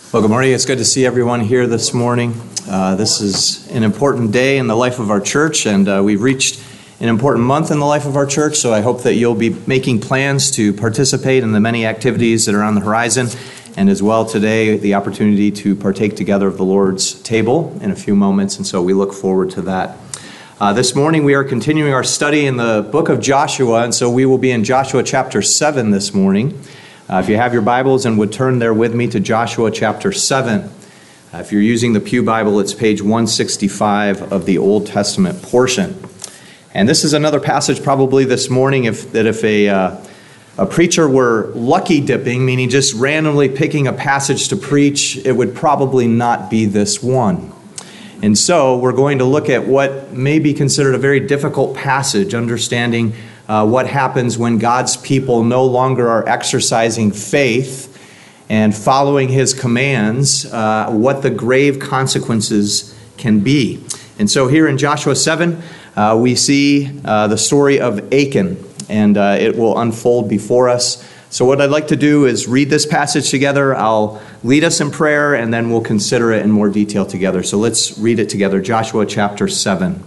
Well, good morning. It's good to see everyone here this morning. This is an important day in the life of our church, and we've reached an important month in the life of our church, so I hope that you'll be making plans to participate in the many activities that are on the horizon, and as well today, the opportunity to partake together of the Lord's table in a few moments, and so we look forward to that. This morning, we are continuing our study in the book of Joshua, and so we will be in Joshua chapter 7 this morning. If you have your Bibles and would turn there with me to Joshua chapter 7. If you're using the Pew Bible, it's page 165 of the Old Testament portion. And this is another passage probably this morning if a preacher were lucky dipping, meaning just randomly picking a passage to preach, it would probably not be this one. And so we're going to look at what may be considered a very difficult passage, understanding what happens when God's people no longer are exercising faith and following His commands, what the grave consequences can be. And so here in Joshua 7, we see the story of Achan, and it will unfold before us. So what I'd like to do is read this passage together. I'll lead us in prayer, and then we'll consider it in more detail together. So let's read it together. Joshua chapter 7.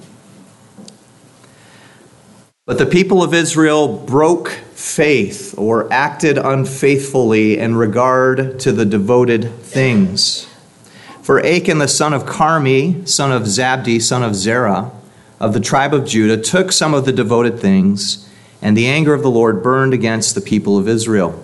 But the people of Israel broke faith or acted unfaithfully in regard to the devoted things. For Achan, the son of Carmi, son of Zabdi, son of Zerah, of the tribe of Judah, took some of the devoted things, and the anger of the Lord burned against the people of Israel.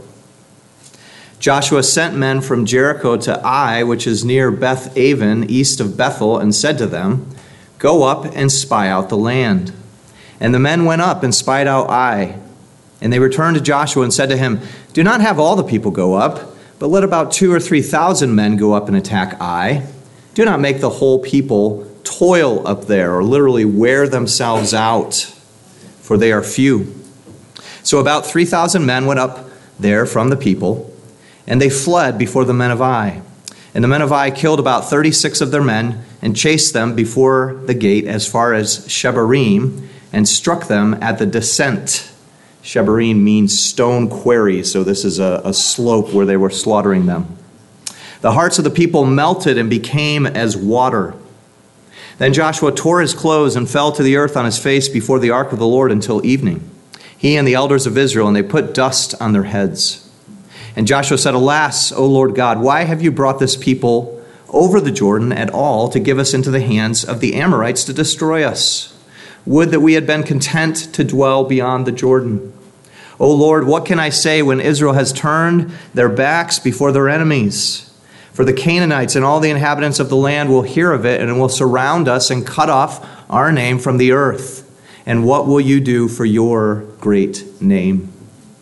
Joshua sent men from Jericho to Ai, which is near Beth Aven, east of Bethel, and said to them, "Go up and spy out the land." And the men went up and spied out Ai. And they returned to Joshua and said to him, "Do not have all the people go up, but let about 2,000 or 3,000 men go up and attack Ai. Do not make the whole people toil up there," or literally wear themselves out, "for they are few." So about 3,000 men went up there from the people, and they fled before the men of Ai. And the men of Ai killed about 36 of their men and chased them before the gate as far as Shebarim, and struck them at the descent. Shebarim means stone quarry, so this is a slope where they were slaughtering them. The hearts of the people melted and became as water. Then Joshua tore his clothes and fell to the earth on his face before the ark of the Lord until evening, he and the elders of Israel, and they put dust on their heads. And Joshua said, "Alas, O Lord God, why have you brought this people over the Jordan at all to give us into the hands of the Amorites to destroy us? Would that we had been content to dwell beyond the Jordan. O Lord, what can I say when Israel has turned their backs before their enemies? For the Canaanites and all the inhabitants of the land will hear of it and will surround us and cut off our name from the earth. And what will you do for your great name?"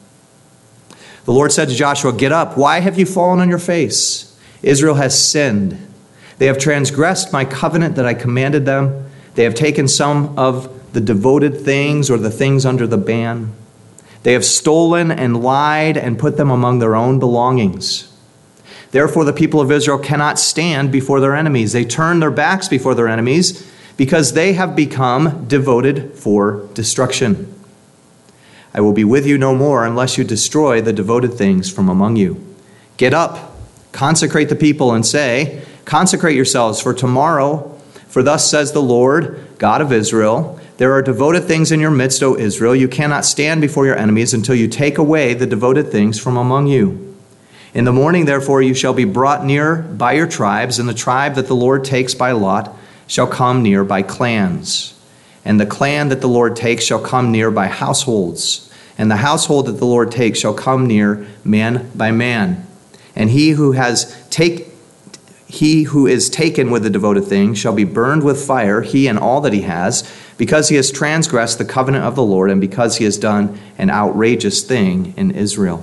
The Lord said to Joshua, "Get up. Why have you fallen on your face? Israel has sinned. They have transgressed my covenant that I commanded them. They have taken some of the devoted things or the things under the ban. They have stolen and lied and put them among their own belongings. Therefore, the people of Israel cannot stand before their enemies. They turn their backs before their enemies because they have become devoted for destruction. I will be with you no more unless you destroy the devoted things from among you. Get up, consecrate the people, and say, 'Consecrate yourselves for tomorrow. For thus says the Lord, God of Israel, there are devoted things in your midst, O Israel. You cannot stand before your enemies until you take away the devoted things from among you. In the morning, therefore, you shall be brought near by your tribes, and the tribe that the Lord takes by lot shall come near by clans. And the clan that the Lord takes shall come near by households, and the household that the Lord takes shall come near man by man. And he who is taken with the devoted thing shall be burned with fire, he and all that he has, because he has transgressed the covenant of the Lord and because he has done an outrageous thing in Israel."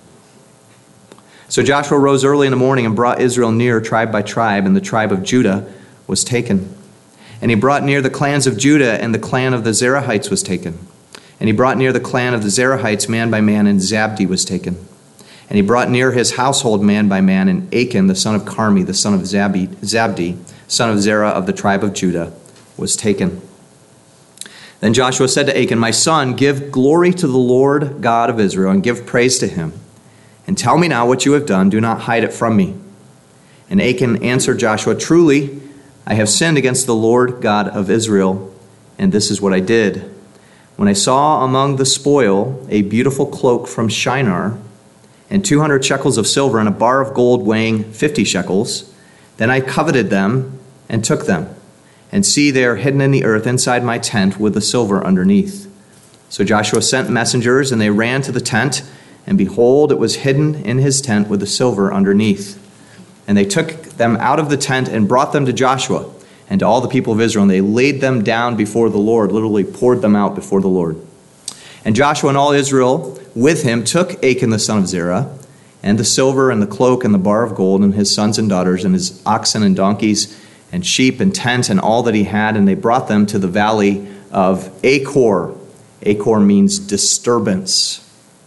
So Joshua rose early in the morning and brought Israel near tribe by tribe, and the tribe of Judah was taken. And he brought near the clans of Judah, and the clan of the Zerahites was taken. And he brought near the clan of the Zerahites man by man, and Zabdi was taken. And he brought near his household man by man, and Achan, the son of Carmi, the son of Zabdi, son of Zerah of the tribe of Judah, was taken. Then Joshua said to Achan, "My son, give glory to the Lord God of Israel, and give praise to him. And tell me now what you have done. Do not hide it from me." And Achan answered Joshua, "Truly, I have sinned against the Lord God of Israel, and this is what I did. When I saw among the spoil a beautiful cloak from Shinar, and 200 shekels of silver, and a bar of gold weighing 50 shekels, then I coveted them and took them. And see, they are hidden in the earth inside my tent with the silver underneath." So Joshua sent messengers, and they ran to the tent, and behold, it was hidden in his tent with the silver underneath. And they took them out of the tent and brought them to Joshua and to all the people of Israel, and they laid them down before the Lord, literally poured them out before the Lord. And Joshua and all Israel with him took Achan the son of Zerah, and the silver and the cloak and the bar of gold, and his sons and daughters, and his oxen and donkeys, and sheep and tent, and all that he had, and they brought them to the valley of Achor. Achor means disturbance.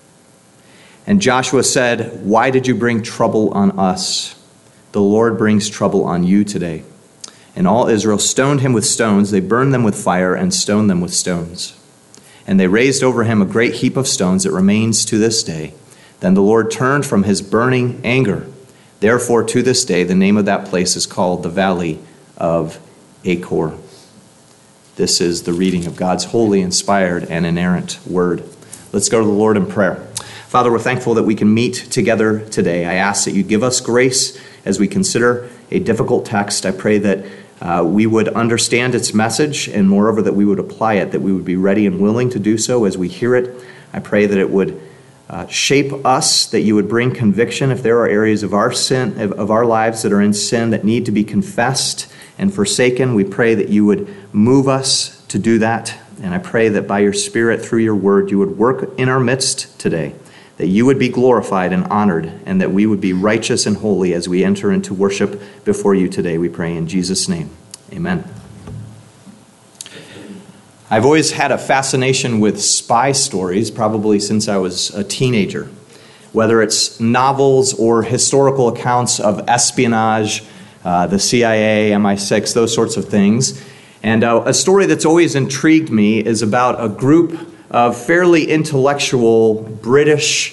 And Joshua said, "Why did you bring trouble on us? The Lord brings trouble on you today." And all Israel stoned him with stones. They burned them with fire and stoned them with stones. And they raised over him a great heap of stones that remains to this day. Then the Lord turned from his burning anger. Therefore, to this day, the name of that place is called the Valley of Achor. This is the reading of God's holy, inspired, and inerrant word. Let's go to the Lord in prayer. Father, we're thankful that we can meet together today. I ask that you give us grace as we consider a difficult text. I pray that we would understand its message, and moreover that we would apply it, that we would be ready and willing to do so as we hear it. I pray that it would shape us, that you would bring conviction if there are areas of our sin, of our lives that are in sin that need to be confessed and forsaken. We pray that you would move us to do that, and I pray that by your Spirit, through your word, you would work in our midst today, that you would be glorified and honored, and that we would be righteous and holy as we enter into worship before you today. We pray in Jesus' name. Amen. I've always had a fascination with spy stories, probably since I was a teenager, whether it's novels or historical accounts of espionage, the CIA, MI6, those sorts of things. And a story that's always intrigued me is about a group of fairly intellectual British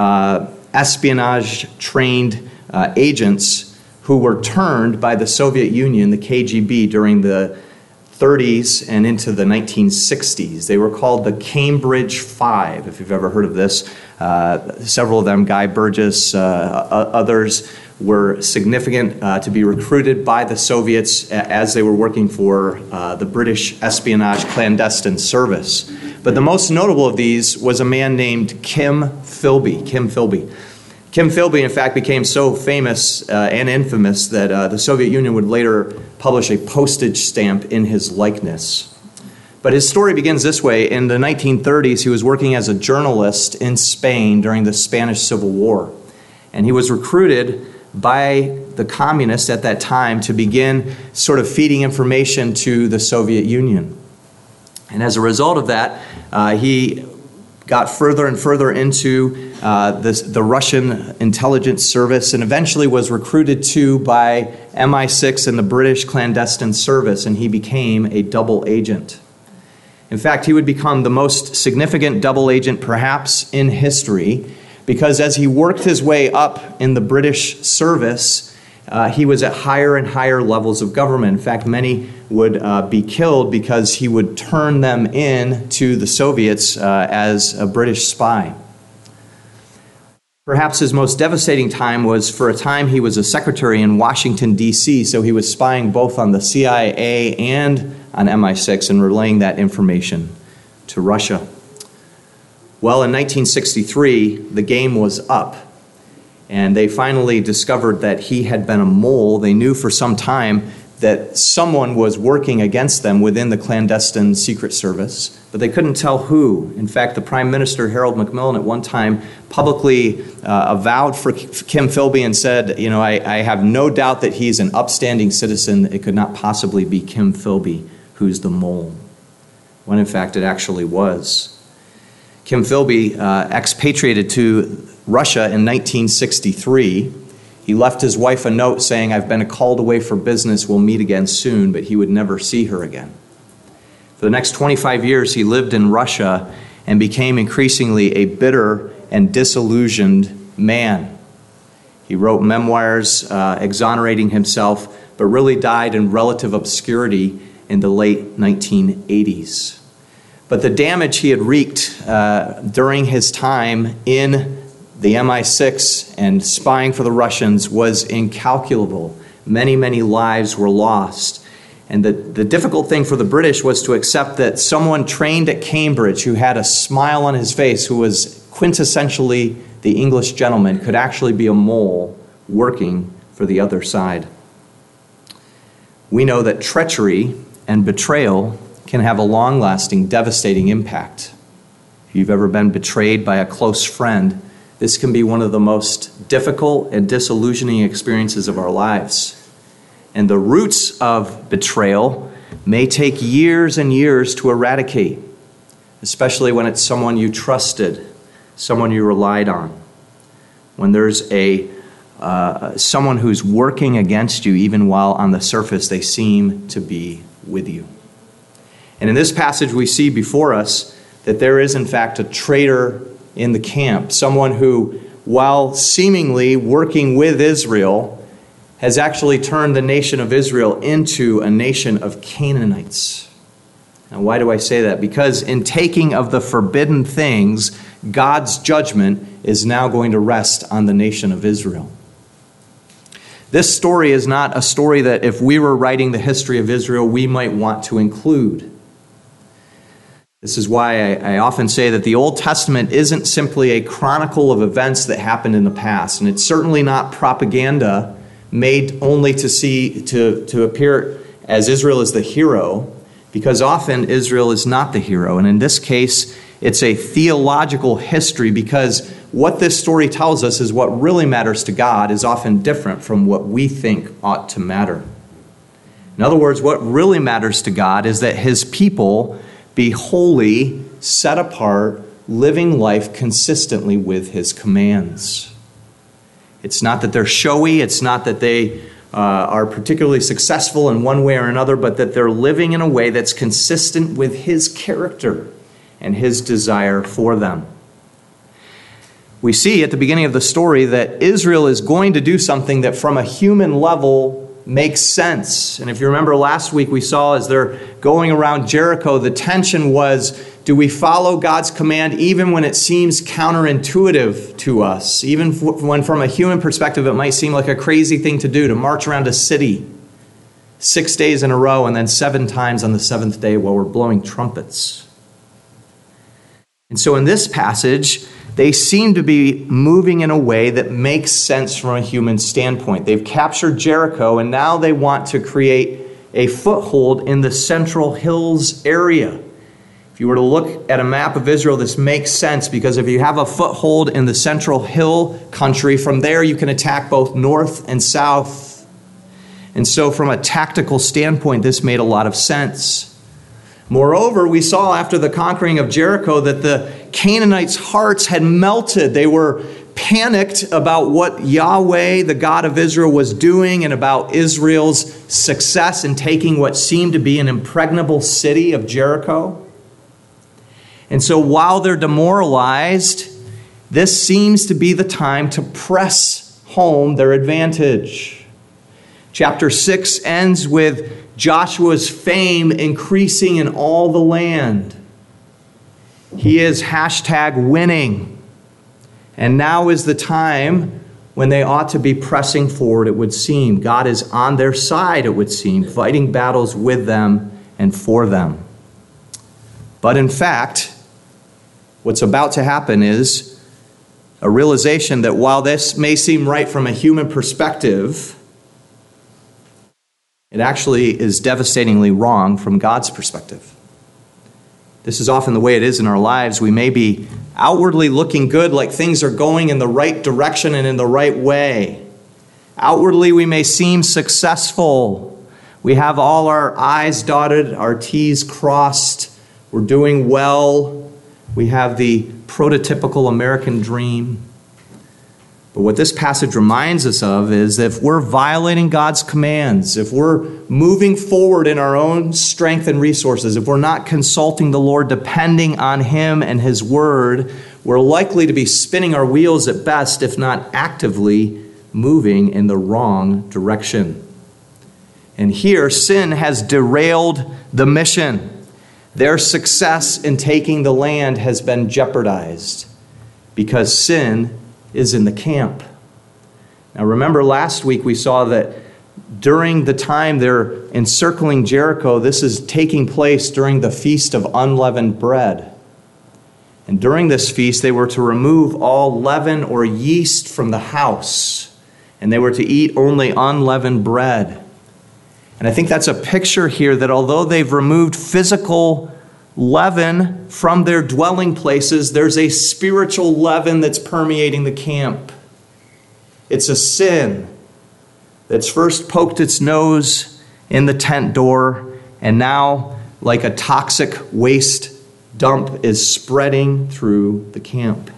espionage-trained agents who were turned by the Soviet Union, the KGB, during the 30s and into the 1960s. They were called the Cambridge Five, if you've ever heard of this. Several of them, Guy Burgess, others, were significant to be recruited by the Soviets as they were working for the British espionage clandestine service. But the most notable of these was a man named Kim Philby. Kim Philby, in fact, became so famous and infamous that the Soviet Union would later publish a postage stamp in his likeness. But his story begins this way. In the 1930s, he was working as a journalist in Spain during the Spanish Civil War. And he was recruited by the communists at that time to begin sort of feeding information to the Soviet Union. And as a result of that, he got further and further into the Russian intelligence service, and eventually was recruited to by MI6 and the British clandestine service, and he became a double agent. In fact, he would become the most significant double agent perhaps in history, because as he worked his way up in the British service, he was at higher and higher levels of government. In fact, many would be killed because he would turn them in to the Soviets as a British spy. Perhaps his most devastating time was, for a time, he was a secretary in Washington, D.C., so he was spying both on the CIA and on MI6 and relaying that information to Russia. Well, in 1963, the game was up, and they finally discovered that he had been a mole. They knew for some time that someone was working against them within the clandestine Secret Service, but they couldn't tell who. In fact, the Prime Minister, Harold Macmillan, at one time publicly avowed for Kim Philby and said, I have no doubt that he's an upstanding citizen. It could not possibly be Kim Philby who's the mole, when in fact it actually was. Kim Philby expatriated to Russia in 1963. He left his wife a note saying, "I've been called away for business, we'll meet again soon," but he would never see her again. For the next 25 years, he lived in Russia and became increasingly a bitter and disillusioned man. He wrote memoirs exonerating himself, but really died in relative obscurity in the late 1980s. But the damage he had wreaked during his time in the MI6 and spying for the Russians was incalculable. Many, many lives were lost. And the difficult thing for the British was to accept that someone trained at Cambridge who had a smile on his face, who was quintessentially the English gentleman, could actually be a mole working for the other side. We know that treachery and betrayal can have a long-lasting, devastating impact. If you've ever been betrayed by a close friend, this can be one of the most difficult and disillusioning experiences of our lives. And the roots of betrayal may take years and years to eradicate, especially when it's someone you trusted, someone you relied on. When there's someone who's working against you, even while on the surface they seem to be with you. And in this passage we see before us that there is in fact a traitor in the camp, someone who, while seemingly working with Israel, has actually turned the nation of Israel into a nation of Canaanites. Now, why do I say that? Because in taking of the forbidden things, God's judgment is now going to rest on the nation of Israel. This story is not a story that if we were writing the history of Israel, we might want to include. This is why I often say that the Old Testament isn't simply a chronicle of events that happened in the past, and it's certainly not propaganda made only to appear as Israel is the hero, because often Israel is not the hero. And in this case, it's a theological history, because what this story tells us is what really matters to God is often different from what we think ought to matter. In other words, what really matters to God is that his people be holy, set apart, living life consistently with his commands. It's not that they're showy, it's not that they are particularly successful in one way or another, but that they're living in a way that's consistent with his character and his desire for them. We see at the beginning of the story that Israel is going to do something that from a human level makes sense. And if you remember last week, we saw as they're going around Jericho, the tension was, do we follow God's command even when it seems counterintuitive to us? Even when from a human perspective, it might seem like a crazy thing to do, to march around a city 6 days in a row and then 7 times on the 7th day while we're blowing trumpets. And so in this passage, they seem to be moving in a way that makes sense from a human standpoint. They've captured Jericho, and now they want to create a foothold in the Central Hills area. If you were to look at a map of Israel, this makes sense, because if you have a foothold in the Central Hill country, from there you can attack both north and south. And so from a tactical standpoint, this made a lot of sense. Moreover, we saw after the conquering of Jericho that the Canaanites' hearts had melted. They were panicked about what Yahweh, the God of Israel, was doing and about Israel's success in taking what seemed to be an impregnable city of Jericho. And so while they're demoralized, this seems to be the time to press home their advantage. Chapter 6 ends with Joshua's fame increasing in all the land. He is #winning. And now is the time when they ought to be pressing forward, it would seem. God is on their side, it would seem, fighting battles with them and for them. But in fact, what's about to happen is a realization that while this may seem right from a human perspective, it actually is devastatingly wrong from God's perspective. This is often the way it is in our lives. We may be outwardly looking good, like things are going in the right direction and in the right way. Outwardly, we may seem successful. We have all our I's dotted, our T's crossed. We're doing well. We have the prototypical American dream. But what this passage reminds us of is that if we're violating God's commands, if we're moving forward in our own strength and resources, if we're not consulting the Lord, depending on him and his word, we're likely to be spinning our wheels at best, if not actively moving in the wrong direction. And here, sin has derailed the mission. Their success in taking the land has been jeopardized because sin is in the camp. Now remember, last week we saw that during the time they're encircling Jericho, this is taking place during the Feast of Unleavened Bread. And during this feast, they were to remove all leaven or yeast from the house, and they were to eat only unleavened bread. And I think that's a picture here that although they've removed physical leaven from their dwelling places, there's a spiritual leaven that's permeating the camp. It's a sin that's first poked its nose in the tent door, and now, like a toxic waste dump, is spreading through the camp.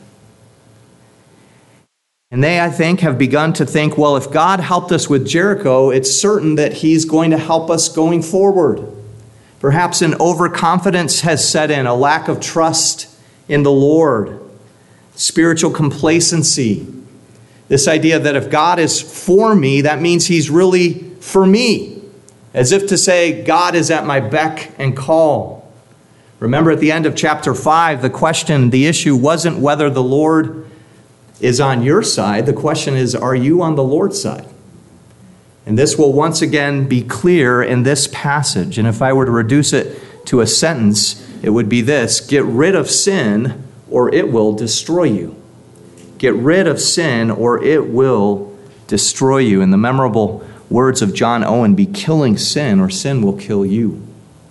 And they, I think, have begun to think, well, if God helped us with Jericho, it's certain that he's going to help us going forward. Perhaps an overconfidence has set in, a lack of trust in the Lord, spiritual complacency. This idea that if God is for me, that means he's really for me. As if to say, God is at my beck and call. Remember at the end of chapter 5, the issue wasn't whether the Lord is on your side. The question is, are you on the Lord's side? And this will once again be clear in this passage. And if I were to reduce it to a sentence, it would be this: get rid of sin or it will destroy you. Get rid of sin or it will destroy you. In the memorable words of John Owen, be killing sin or sin will kill you.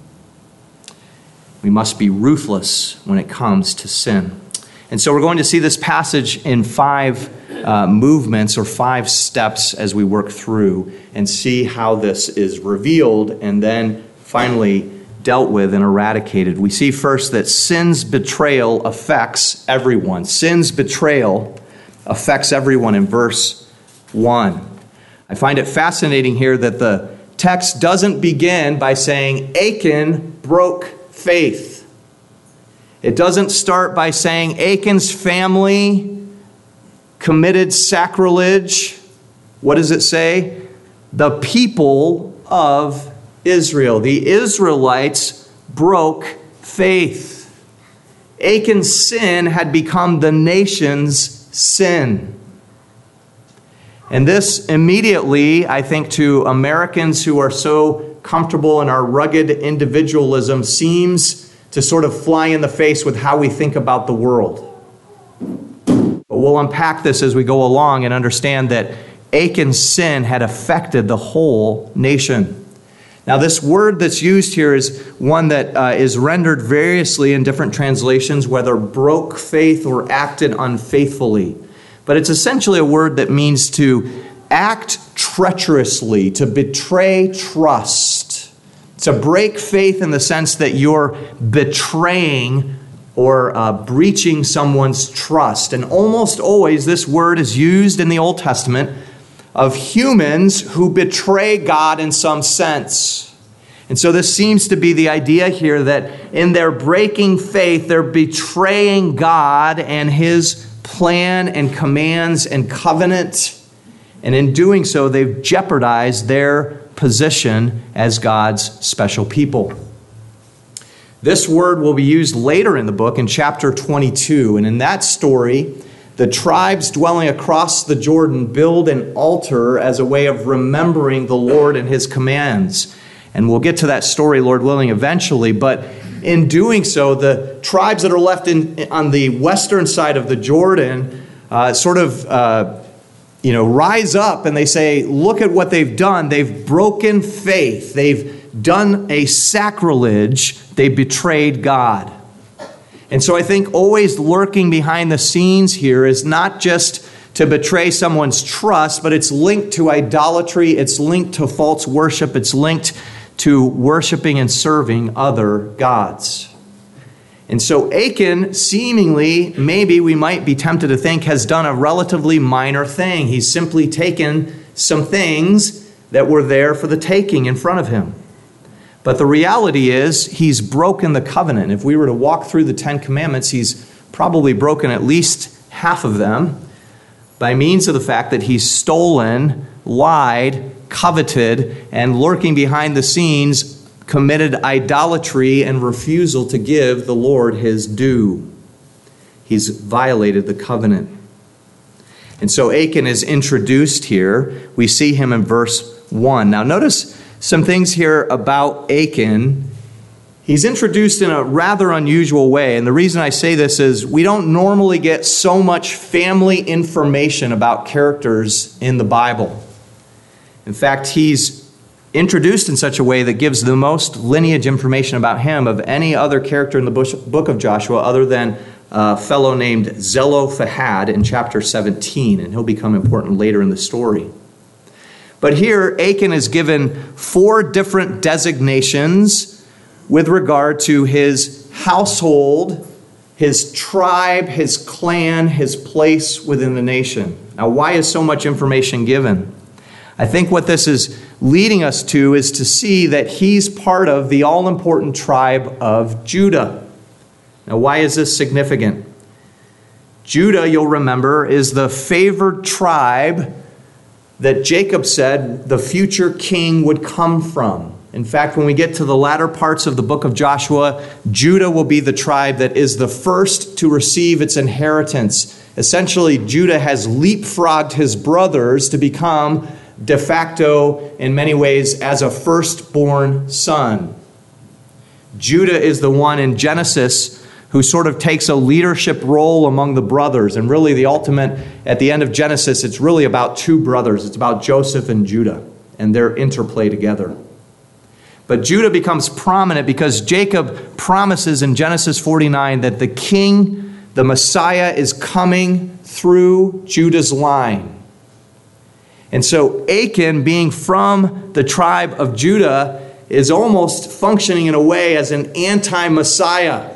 We must be ruthless when it comes to sin. And so we're going to see this passage in 5 movements or 5 steps as we work through and see how this is revealed and then finally dealt with and eradicated. We see first that sin's betrayal affects everyone. Sin's betrayal affects everyone in verse 1. I find it fascinating here that the text doesn't begin by saying Achan broke faith. It doesn't start by saying Achan's family committed sacrilege. What does it say? The people of Israel. The Israelites broke faith. Achan's sin had become the nation's sin. And this immediately, I think, to Americans who are so comfortable in our rugged individualism, seems to sort of fly in the face with how we think about the world. But we'll unpack this as we go along and understand that Achan's sin had affected the whole nation. Now, this word that's used here is one that is rendered variously in different translations, whether broke faith or acted unfaithfully. But it's essentially a word that means to act treacherously, to betray trust, to break faith in the sense that you're betraying or breaching someone's trust. And almost always this word is used in the Old Testament of humans who betray God in some sense. And so this seems to be the idea here that in their breaking faith, they're betraying God and his plan and commands and covenant. And in doing so, they've jeopardized their position as God's special people. This word will be used later in the book in chapter 22. And in that story, the tribes dwelling across the Jordan build an altar as a way of remembering the Lord and his commands. And we'll get to that story, Lord willing, eventually. But in doing so, the tribes that are left on the western side of the Jordan rise up and they say, look at what they've done. They've broken faith. They've done a sacrilege. They betrayed God. And so I think always lurking behind the scenes here is not just to betray someone's trust, but it's linked to idolatry. It's linked to false worship. It's linked to worshiping and serving other gods. And so Achan, seemingly, maybe we might be tempted to think, has done a relatively minor thing. He's simply taken some things that were there for the taking in front of him. But the reality is, he's broken the covenant. If we were to walk through the 10 Commandments, he's probably broken at least half of them. by means of the fact that he's stolen, lied, coveted, and lurking behind the scenes, committed idolatry and refusal to give the Lord his due. He's violated the covenant. And so Achan is introduced here. We see him in verse 1. Now notice some things here about Achan. He's introduced in a rather unusual way. And the reason I say this is we don't normally get so much family information about characters in the Bible. In fact, he's introduced in such a way that gives the most lineage information about him of any other character in the book of Joshua other than a fellow named Zelophehad in chapter 17, and he'll become important later in the story. But here, Achan is given 4 different designations with regard to his household, his tribe, his clan, his place within the nation. Now, why is so much information given? I think what this is leading us to is to see that he's part of the all-important tribe of Judah. Now, why is this significant? Judah, you'll remember, is the favored tribe that Jacob said the future king would come from. In fact, when we get to the latter parts of the book of Joshua, Judah will be the tribe that is the first to receive its inheritance. Essentially, Judah has leapfrogged his brothers to become de facto, in many ways, as a firstborn son. Judah is the one in Genesis who sort of takes a leadership role among the brothers. And really the ultimate, at the end of Genesis, it's really about 2 brothers. It's about Joseph and Judah and their interplay together. But Judah becomes prominent because Jacob promises in Genesis 49 that the king, the Messiah, is coming through Judah's line. And so Achan, being from the tribe of Judah, is almost functioning in a way as an anti-Messiah,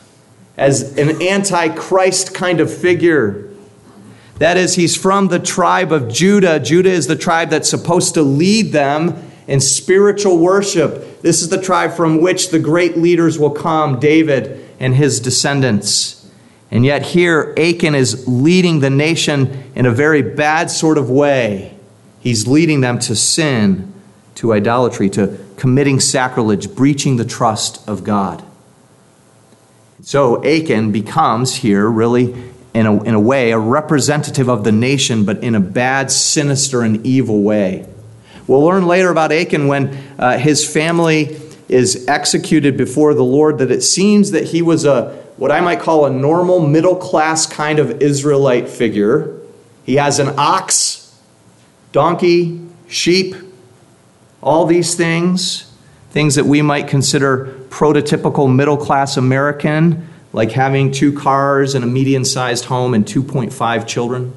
as an anti-Christ kind of figure. That is, he's from the tribe of Judah. Judah is the tribe that's supposed to lead them in spiritual worship. This is the tribe from which the great leaders will come, David and his descendants. And yet here, Achan is leading the nation in a very bad sort of way. He's leading them to sin, to idolatry, to committing sacrilege, breaching the trust of God. So Achan becomes here really, in a way, a representative of the nation, but in a bad, sinister, and evil way. We'll learn later about Achan when his family is executed before the Lord that it seems that he was what I might call a normal middle-class kind of Israelite figure. He has an ox, donkey, sheep, all these things that we might consider prototypical middle-class American, like having 2 cars and a median-sized home and 2.5 children.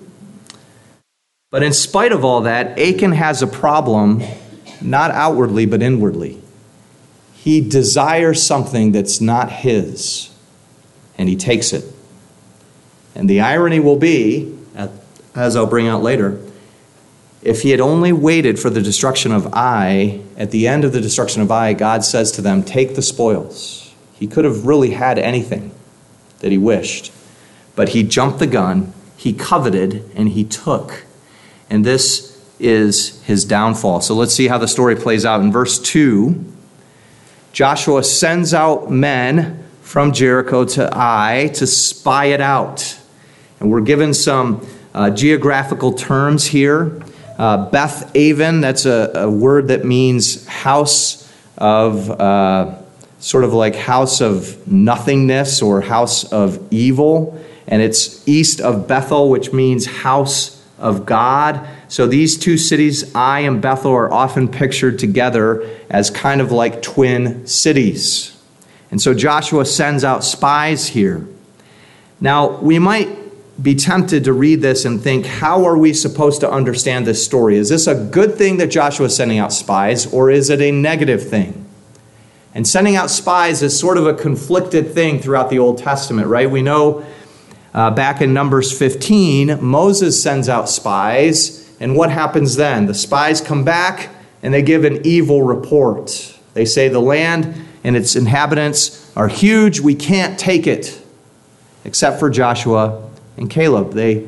But in spite of all that, Achan has a problem, not outwardly but inwardly. He desires something that's not his, and he takes it. And the irony will be, as I'll bring out later, if he had only waited for the destruction of Ai, at the end of the destruction of Ai, God says to them, take the spoils. He could have really had anything that he wished. But he jumped the gun, he coveted, and he took. And this is his downfall. So let's see how the story plays out. In verse 2, Joshua sends out men from Jericho to Ai to spy it out. And we're given some geographical terms here. Beth Aven, that's a word that means house of, sort of like house of nothingness or house of evil. And it's east of Bethel, which means house of God. So these 2 cities, Ai and Bethel, are often pictured together as kind of like twin cities. And so Joshua sends out spies here. Now, we might be tempted to read this and think, how are we supposed to understand this story? Is this a good thing that Joshua is sending out spies, or is it a negative thing? And sending out spies is sort of a conflicted thing throughout the Old Testament, right? We know back in Numbers 15, Moses sends out spies, and what happens then? The spies come back, and they give an evil report. They say the land and its inhabitants are huge, we can't take it, except for Joshua and Caleb. They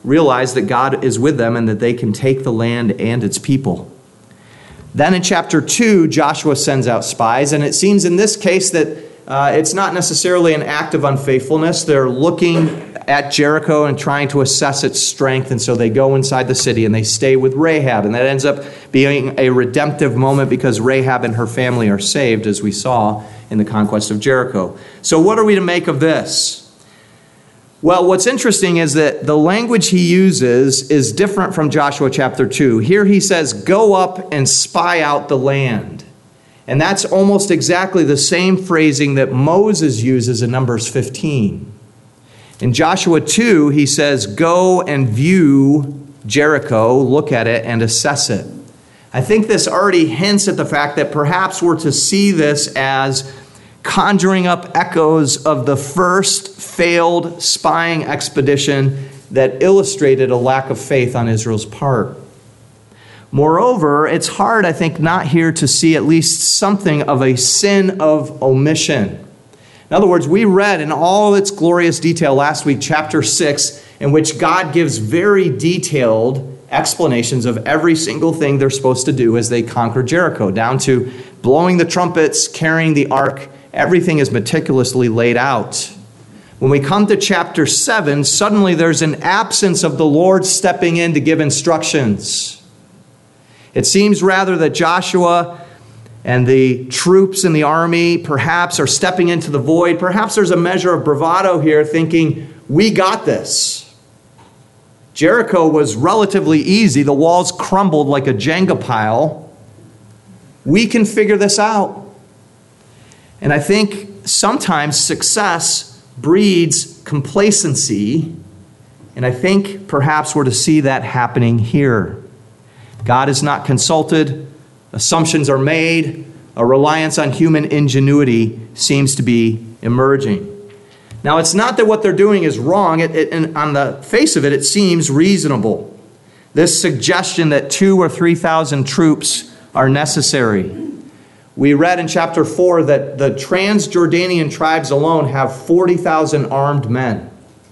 realize that God is with them and that they can take the land and its people. Then in chapter 2, Joshua sends out spies, and it seems in this case that it's not necessarily an act of unfaithfulness. They're looking at Jericho and trying to assess its strength, and so they go inside the city and they stay with Rahab, and that ends up being a redemptive moment because Rahab and her family are saved, as we saw in the conquest of Jericho. So what are we to make of this? Well, what's interesting is that the language he uses is different from Joshua chapter 2. Here he says, go up and spy out the land. And that's almost exactly the same phrasing that Moses uses in Numbers 15. In Joshua 2, he says, go and view Jericho, look at it, and assess it. I think this already hints at the fact that perhaps we're to see this as conjuring up echoes of the first failed spying expedition that illustrated a lack of faith on Israel's part. Moreover, it's hard, I think, not here to see at least something of a sin of omission. In other words, we read in all its glorious detail last week, chapter 6, in which God gives very detailed explanations of every single thing they're supposed to do as they conquer Jericho, down to blowing the trumpets, carrying the ark. Everything is meticulously laid out. When we come to chapter 7, suddenly there's an absence of the Lord stepping in to give instructions. It seems rather that Joshua and the troops in the army perhaps are stepping into the void. Perhaps there's a measure of bravado here, thinking, we got this. Jericho was relatively easy. The walls crumbled like a Jenga pile. We can figure this out. And I think sometimes success breeds complacency, and I think perhaps we're to see that happening here. God is not consulted, assumptions are made, a reliance on human ingenuity seems to be emerging. Now, it's not that what they're doing is wrong. And on the face of it, it seems reasonable. This suggestion that 2,000 or 3,000 troops are necessary. We read in chapter 4 that the Transjordanian tribes alone have 40,000 armed men.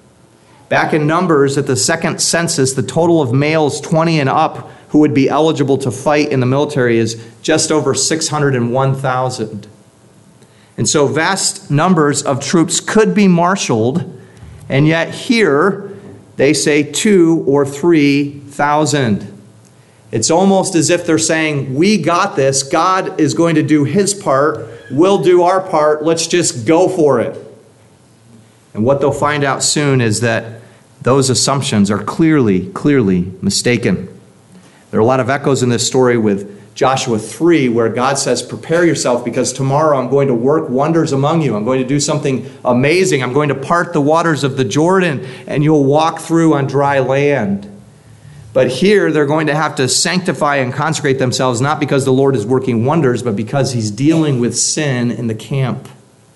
Back in Numbers, at the second census, the total of males 20 and up who would be eligible to fight in the military is just over 601,000. And so vast numbers of troops could be marshaled, and yet here they say 2,000 or 3,000. It's almost as if they're saying, we got this, God is going to do his part, we'll do our part, let's just go for it. And what they'll find out soon is that those assumptions are clearly mistaken. There are a lot of echoes in this story with Joshua 3, where God says, prepare yourself because tomorrow I'm going to work wonders among you. I'm going to do something amazing. I'm going to part the waters of the Jordan and you'll walk through on dry land. But here they're going to have to sanctify and consecrate themselves, not because the Lord is working wonders, but because he's dealing with sin in the camp.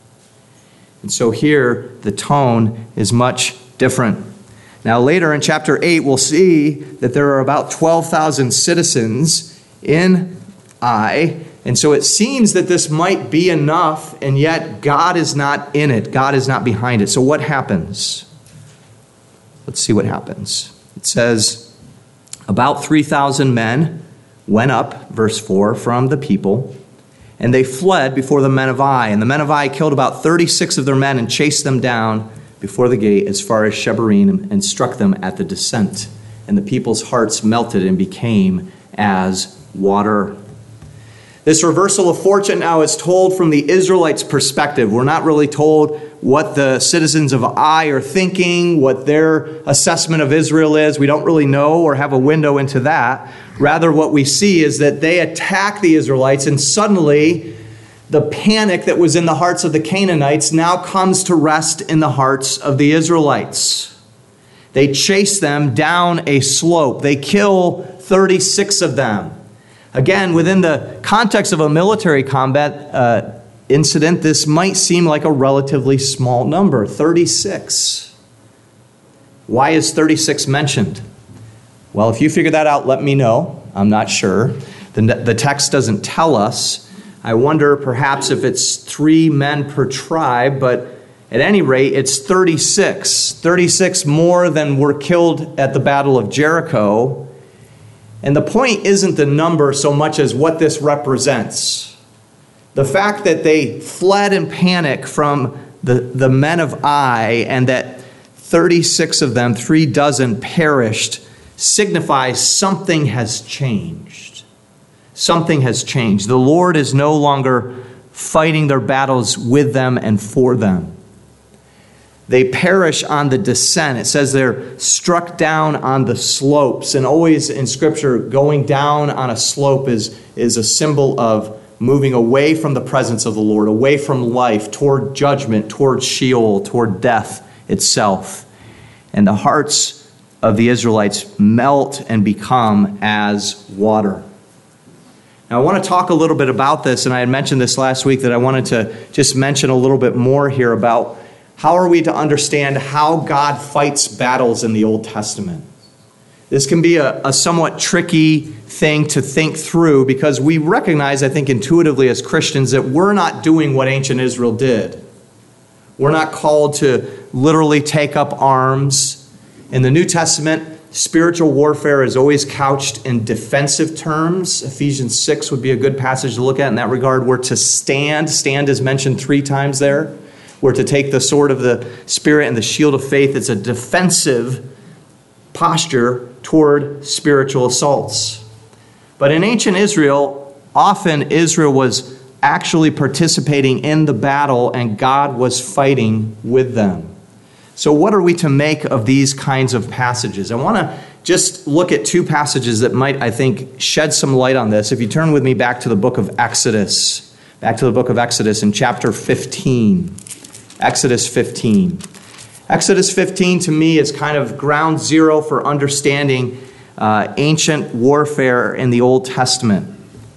And so here the tone is much different. Now later in chapter 8, we'll see that there are about 12,000 citizens in Ai. And so it seems that this might be enough, and yet God is not in it. God is not behind it. So what happens? Let's see what happens. It says, about 3,000 men went up, verse 4, from the people, and they fled before the men of Ai. And the men of Ai killed about 36 of their men and chased them down before the gate as far as Shebarim and struck them at the descent. And the people's hearts melted and became as water. This reversal of fortune now is told from the Israelites' perspective. We're not really told what the citizens of Ai are thinking, what their assessment of Israel is. We don't really know or have a window into that. Rather, what we see is that they attack the Israelites, and suddenly the panic that was in the hearts of the Canaanites now comes to rest in the hearts of the Israelites. They chase them down a slope. They kill 36 of them. Again, within the context of a military combat incident, this might seem like a relatively small number, 36. Why is 36 mentioned? Well, if you figure that out, let me know. I'm not sure. The text doesn't tell us. I wonder perhaps if it's 3 men per tribe, but At any rate, it's 36. 36 more than were killed at the Battle of Jericho. And the point isn't the number so much as what this represents. The fact that they fled in panic from the men of Ai, and that 36 of them, 36, perished, signifies something has changed. Something has changed. The Lord is no longer fighting their battles with them and for them. They perish on the descent. It says they're struck down on the slopes. And always in Scripture, going down on a slope is a symbol of moving away from the presence of the Lord, away from life, toward judgment, toward Sheol, toward death itself. And the hearts of the Israelites melt and become as water. Now, I want to talk a little bit about this, and I had mentioned this last week, that I wanted to just mention a little bit more here about how are we to understand how God fights battles in the Old Testament. This can be a somewhat tricky thing to think through, because we recognize, I think, intuitively as Christians that we're not doing what ancient Israel did. We're not called to literally take up arms. In the New Testament, spiritual warfare is always couched in defensive terms. Ephesians 6 would be a good passage to look at in that regard. We're to stand. Stand is mentioned 3 times there. We're to take the sword of the Spirit and the shield of faith. It's a defensive posture toward spiritual assaults. But in ancient Israel, often Israel was actually participating in the battle and God was fighting with them. So what are we to make of these kinds of passages? I want to just look at 2 passages that might, I think, shed some light on this. If you turn with me back to the book of Exodus, in chapter 15. Exodus 15. Exodus 15 to me is kind of ground zero for understanding ancient warfare in the Old Testament.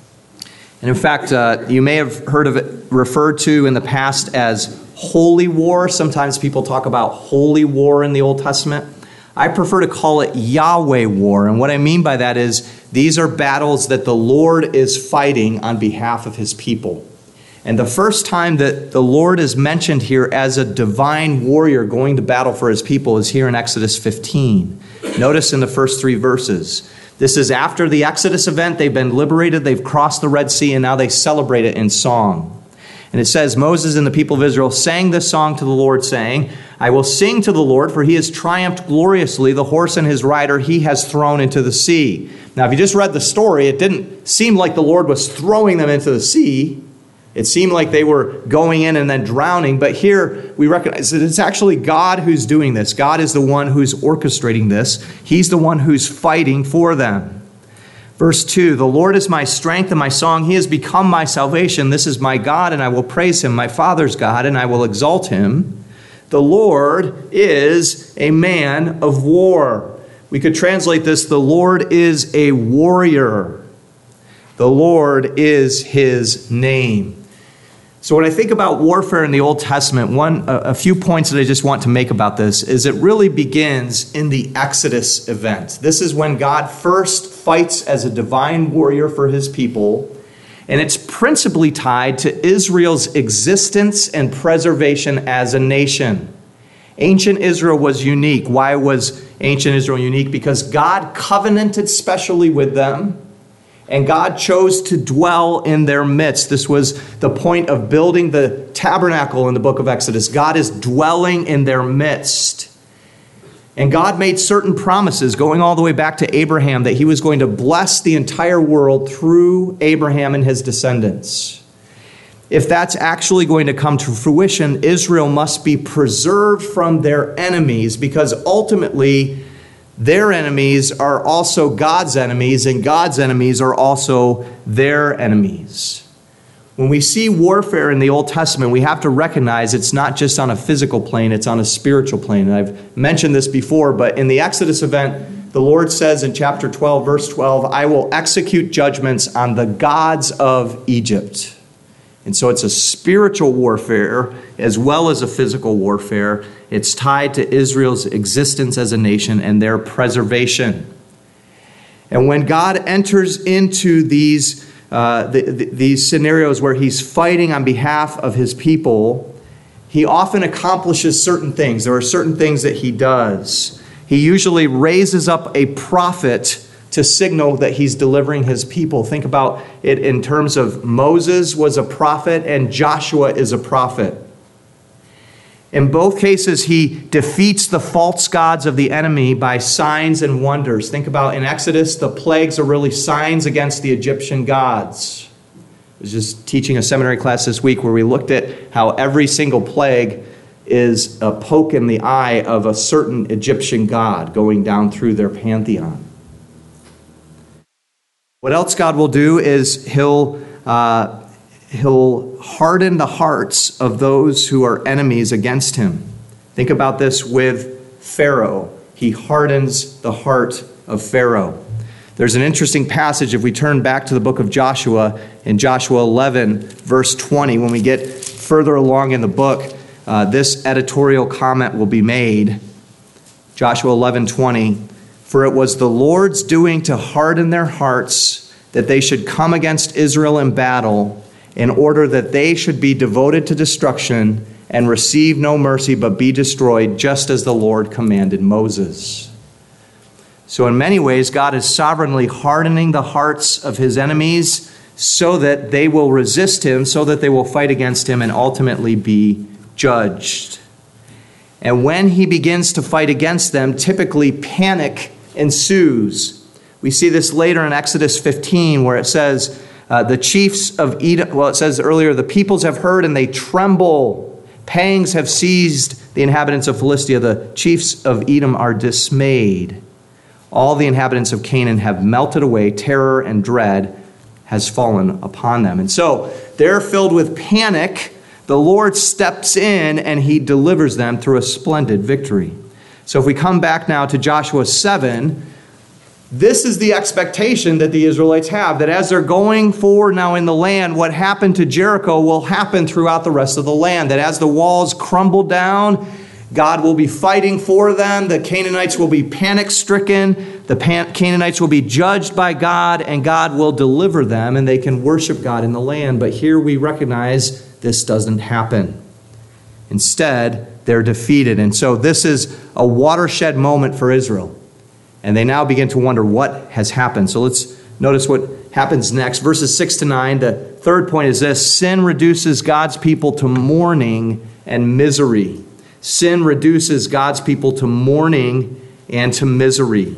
And in fact, you may have heard of it referred to in the past as holy war. Sometimes people talk about holy war in the Old Testament. I prefer to call it Yahweh war. And what I mean by that is these are battles that the Lord is fighting on behalf of his people. And the first time that the Lord is mentioned here as a divine warrior going to battle for his people is here in Exodus 15. Notice in the first 3 verses. This is after the Exodus event. They've been liberated. They've crossed the Red Sea, and now they celebrate it in song. And it says, Moses and the people of Israel sang this song to the Lord, saying, I will sing to the Lord, for he has triumphed gloriously. The horse and his rider he has thrown into the sea. Now, if you just read the story, it didn't seem like the Lord was throwing them into the sea. It seemed like they were going in and then drowning. But here we recognize that it's actually God who's doing this. God is the one who's orchestrating this. He's the one who's fighting for them. Verse 2, the Lord is my strength and my song. He has become my salvation. This is my God, and I will praise him, my father's God, and I will exalt him. The Lord is a man of war. We could translate this, the Lord is a warrior. The Lord is his name. So when I think about warfare in the Old Testament, a few points that I just want to make about this is it really begins in the Exodus event. This is when God first fights as a divine warrior for his people, and it's principally tied to Israel's existence and preservation as a nation. Ancient Israel was unique. Why was ancient Israel unique? Because God covenanted specially with them, and God chose to dwell in their midst. This was the point of building the tabernacle in the book of Exodus. God is dwelling in their midst. And God made certain promises going all the way back to Abraham that he was going to bless the entire world through Abraham and his descendants. If that's actually going to come to fruition, Israel must be preserved from their enemies, because ultimately their enemies are also God's enemies, and God's enemies are also their enemies. When we see warfare in the Old Testament, we have to recognize it's not just on a physical plane, it's on a spiritual plane. And I've mentioned this before, but in the Exodus event, the Lord says in chapter 12, verse 12, I will execute judgments on the gods of Egypt. And so it's a spiritual warfare as well as a physical warfare. It's tied to Israel's existence as a nation and their preservation. And when God enters into these scenarios where he's fighting on behalf of his people, he often accomplishes certain things. There are certain things that he does. He usually raises up a prophet to signal that he's delivering his people. Think about it in terms of Moses was a prophet and Joshua is a prophet. In both cases, he defeats the false gods of the enemy by signs and wonders. Think about in Exodus, the plagues are really signs against the Egyptian gods. I was just teaching a seminary class this week where we looked at how every single plague is a poke in the eye of a certain Egyptian god going down through their pantheon. What else God will do is He'll harden the hearts of those who are enemies against him. Think about this with Pharaoh. He hardens the heart of Pharaoh. There's an interesting passage if we turn back to the book of Joshua, in Joshua 11, verse 20. When we get further along in the book, this editorial comment will be made. Joshua 11:20. For it was the Lord's doing to harden their hearts, that they should come against Israel in battle, in order that they should be devoted to destruction and receive no mercy but be destroyed, just as the Lord commanded Moses. So in many ways, God is sovereignly hardening the hearts of his enemies so that they will resist him, so that they will fight against him and ultimately be judged. And when he begins to fight against them, typically panic ensues. We see this later in Exodus 15 where it says, the chiefs of Edom, it says earlier, the peoples have heard and they tremble. Pangs have seized the inhabitants of Philistia. The chiefs of Edom are dismayed. All the inhabitants of Canaan have melted away. Terror and dread has fallen upon them. And so they're filled with panic. The Lord steps in and he delivers them through a splendid victory. So if we come back now to Joshua 7, this is the expectation that the Israelites have, that as they're going forward now in the land, what happened to Jericho will happen throughout the rest of the land. That as the walls crumble down, God will be fighting for them. The Canaanites will be panic-stricken. The Canaanites will be judged by God, and God will deliver them, and they can worship God in the land. But here we recognize this doesn't happen. Instead, they're defeated. And so this is a watershed moment for Israel. And they now begin to wonder what has happened. So let's notice what happens next. Verses 6 to 9, the third point is this: sin reduces God's people to mourning and misery. Sin reduces God's people to mourning and to misery.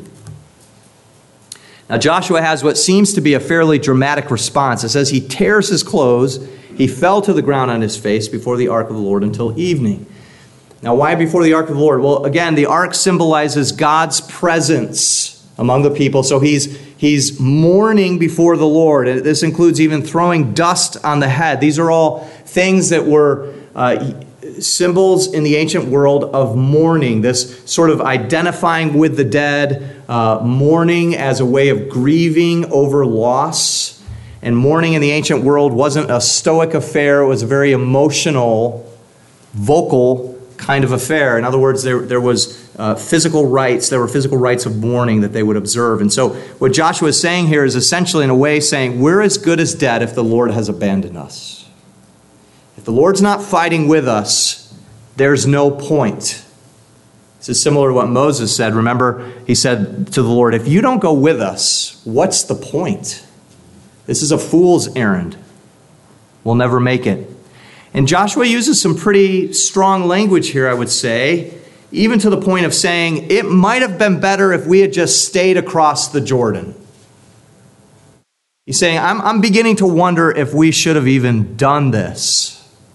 Now Joshua has what seems to be a fairly dramatic response. It says he tears his clothes. He fell to the ground on his face before the ark of the Lord until evening. Now, why before the ark of the Lord? Well, again, the ark symbolizes God's presence among the people. So he's mourning before the Lord. And this includes even throwing dust on the head. These are all things that were symbols in the ancient world of mourning, this sort of identifying with the dead, mourning as a way of grieving over loss. And mourning in the ancient world wasn't a stoic affair. It was a very emotional, vocal kind of affair. In other words, there was physical rites. There were physical rites of mourning that they would observe. And so what Joshua is saying here is essentially in a way saying, we're as good as dead if the Lord has abandoned us. If the Lord's not fighting with us, there's no point. This is similar to what Moses said. Remember, he said to the Lord, if you don't go with us, what's the point? This is a fool's errand. We'll never make it. And Joshua uses some pretty strong language here, I would say, even to the point of saying, it might have been better if we had just stayed across the Jordan. He's saying, I'm beginning to wonder if we should have even done this.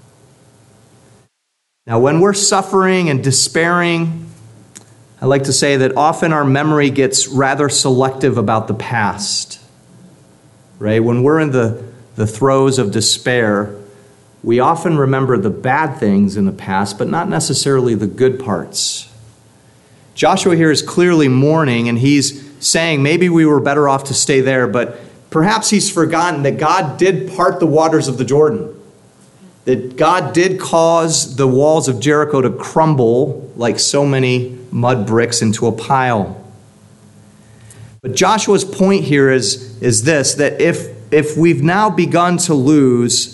Now, when we're suffering and despairing, I like to say that often our memory gets rather selective about the past. Right? When we're in the throes of despair, we often remember the bad things in the past, but not necessarily the good parts. Joshua here is clearly mourning, and he's saying maybe we were better off to stay there, but perhaps he's forgotten that God did part the waters of the Jordan. That God did cause the walls of Jericho to crumble like so many mud bricks into a pile. But Joshua's point here is this, that if we've now begun to lose,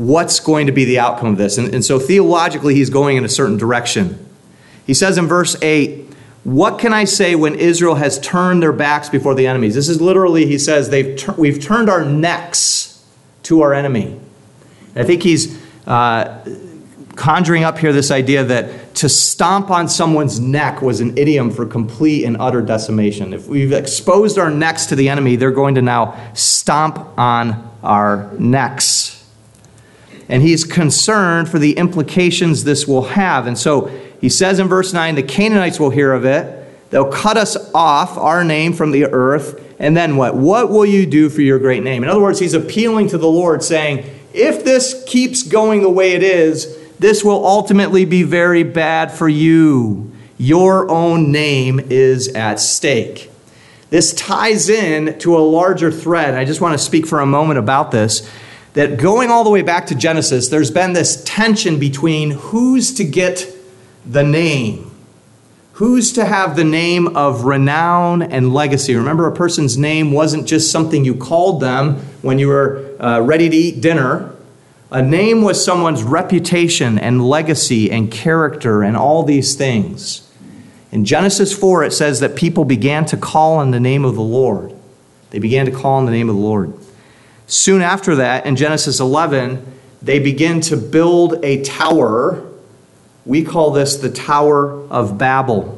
what's going to be the outcome of this. And so theologically, he's going in a certain direction. He says in verse 8, what can I say when Israel has turned their backs before the enemies? This is literally, he says, we've turned our necks to our enemy. And I think he's conjuring up here this idea that to stomp on someone's neck was an idiom for complete and utter decimation. If we've exposed our necks to the enemy, they're going to now stomp on our necks. And he's concerned for the implications this will have. And so he says in verse 9, the Canaanites will hear of it. They'll cut us off, our name, from the earth. And then what? What will you do for your great name? In other words, he's appealing to the Lord, saying, if this keeps going the way it is, this will ultimately be very bad for you. Your own name is at stake. This ties in to a larger thread. I just want to speak for a moment about this. That going all the way back to Genesis, there's been this tension between who's to get the name. Who's to have the name of renown and legacy? Remember, a person's name wasn't just something you called them when you were ready to eat dinner. A name was someone's reputation and legacy and character and all these things. In Genesis 4, it says that people began to call on the name of the Lord. They began to call on the name of the Lord. Soon after that, in Genesis 11, they begin to build a tower. We call this the Tower of Babel.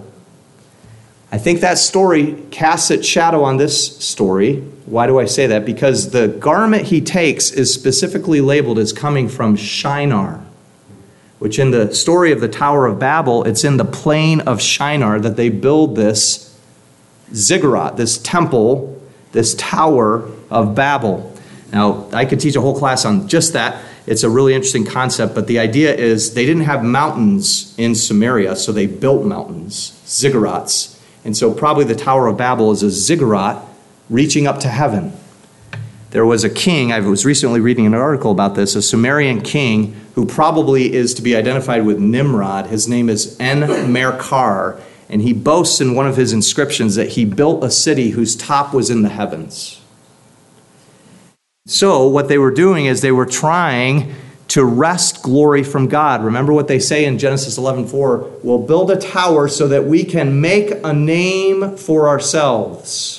I think that story casts its shadow on this story. Why do I say that? Because the garment he takes is specifically labeled as coming from Shinar, which in the story of the Tower of Babel, it's in the plain of Shinar that they build this ziggurat, this temple, this Tower of Babel. Now, I could teach a whole class on just that. It's a really interesting concept, but the idea is they didn't have mountains in Samaria, so they built mountains, ziggurats. And so probably the Tower of Babel is a ziggurat reaching up to heaven. There was a king, I was recently reading an article about this, a Sumerian king who probably is to be identified with Nimrod. His name is En-Merkar, and he boasts in one of his inscriptions that he built a city whose top was in the heavens. So what they were doing is they were trying to wrest glory from God. Remember what they say in Genesis 11:4, we'll build a tower so that we can make a name for ourselves.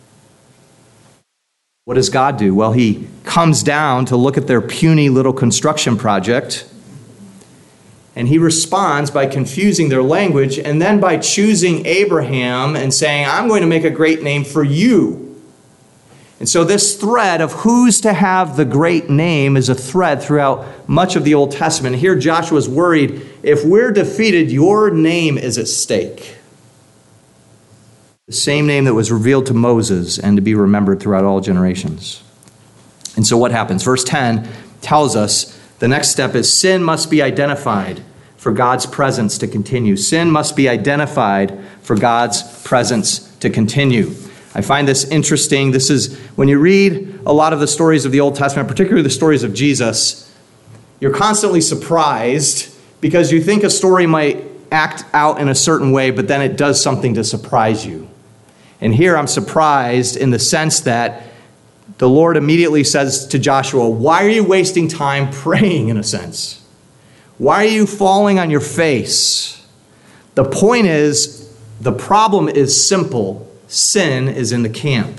What does God do? Well, he comes down to look at their puny little construction project, and he responds by confusing their language and then by choosing Abraham and saying, I'm going to make a great name for you. And so this thread of who's to have the great name is a thread throughout much of the Old Testament. Here Joshua's worried, if we're defeated, your name is at stake. The same name that was revealed to Moses and to be remembered throughout all generations. And so what happens? Verse 10 tells us the next step is sin must be identified for God's presence to continue. Sin must be identified for God's presence to continue. I find this interesting. This is, when you read a lot of the stories of the Old Testament, particularly the stories of Jesus, you're constantly surprised because you think a story might act out in a certain way, but then it does something to surprise you. And here I'm surprised in the sense that the Lord immediately says to Joshua, why are you wasting time praying, in a sense? Why are you falling on your face? The point is, the problem is simple. Sin is in the camp.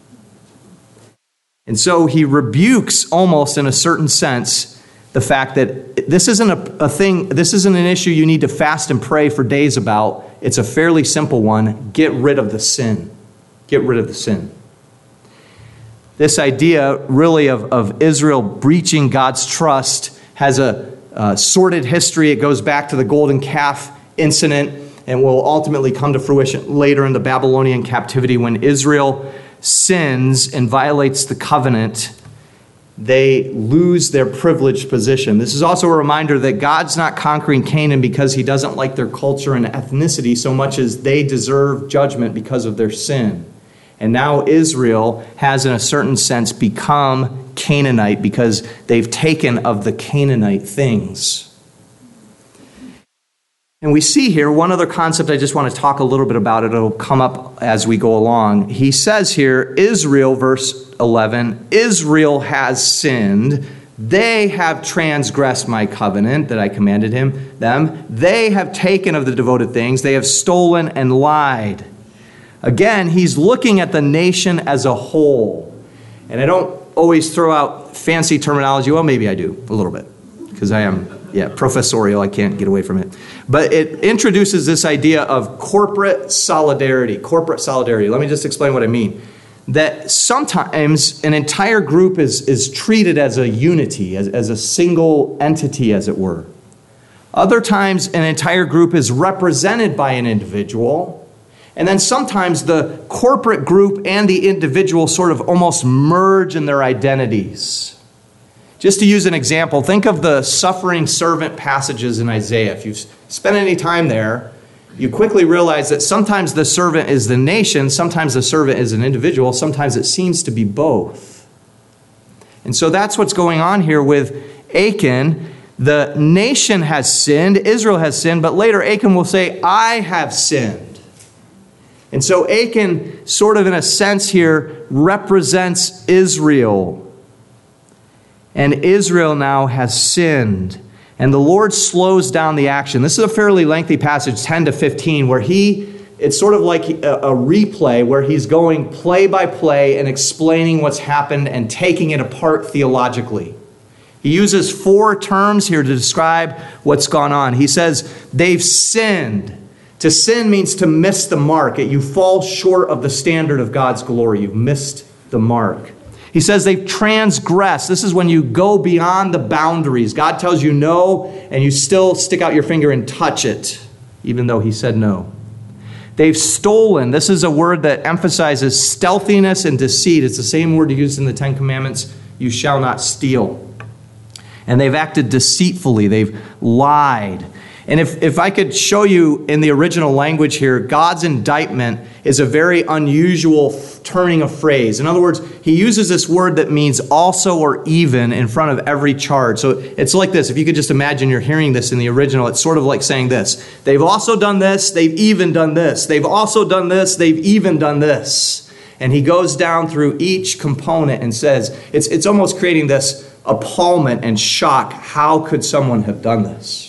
And so he rebukes, almost in a certain sense, the fact that this isn't a thing, this isn't an issue you need to fast and pray for days about. It's a fairly simple one. Get rid of the sin. Get rid of the sin. This idea really of Israel breaching God's trust has a sordid history. It goes back to the golden calf incident and will ultimately come to fruition later in the Babylonian captivity when Israel sins and violates the covenant. They lose their privileged position. This is also a reminder that God's not conquering Canaan because he doesn't like their culture and ethnicity so much as they deserve judgment because of their sin. And now Israel has, in a certain sense, become Canaanite because they've taken of the Canaanite things. And we see here one other concept I just want to talk a little bit about. It'll come up as we go along. He says here, Israel, verse 11, Israel has sinned. They have transgressed my covenant that I commanded them. They have taken of the devoted things. They have stolen and lied. Again, he's looking at the nation as a whole. And I don't always throw out fancy terminology. Well, maybe I do a little bit, because I am, professorial. I can't get away from it. But it introduces this idea of corporate solidarity. Corporate solidarity. Let me just explain what I mean. That sometimes an entire group is treated as a unity, as a single entity, as it were. Other times, an entire group is represented by an individual. And then sometimes the corporate group and the individual sort of almost merge in their identities. Just to use an example, think of the suffering servant passages in Isaiah. If you've spent any time there, you quickly realize that sometimes the servant is the nation, sometimes the servant is an individual, sometimes it seems to be both. And so that's what's going on here with Achan. The nation has sinned, Israel has sinned, but later Achan will say, I have sinned. And so Achan, sort of in a sense here, represents Israel. And Israel now has sinned. And the Lord slows down the action. This is a fairly lengthy passage, 10 to 15, where it's sort of like a replay where he's going play by play and explaining what's happened and taking it apart theologically. He uses 4 terms here to describe what's gone on. He says, they've sinned. To sin means to miss the mark. You fall short of the standard of God's glory. You've missed the mark. He says they've transgressed. This is when you go beyond the boundaries. God tells you no, and you still stick out your finger and touch it, even though he said no. They've stolen. This is a word that emphasizes stealthiness and deceit. It's the same word used in the Ten Commandments, you shall not steal. And they've acted deceitfully. They've lied. And if I could show you in the original language here, God's indictment is a very unusual turning of phrase. In other words, he uses this word that means also or even in front of every charge. So it's like this. If you could just imagine you're hearing this in the original, it's sort of like saying this. They've also done this. They've even done this. They've also done this. They've even done this. And he goes down through each component and says, it's almost creating this appallment and shock. How could someone have done this?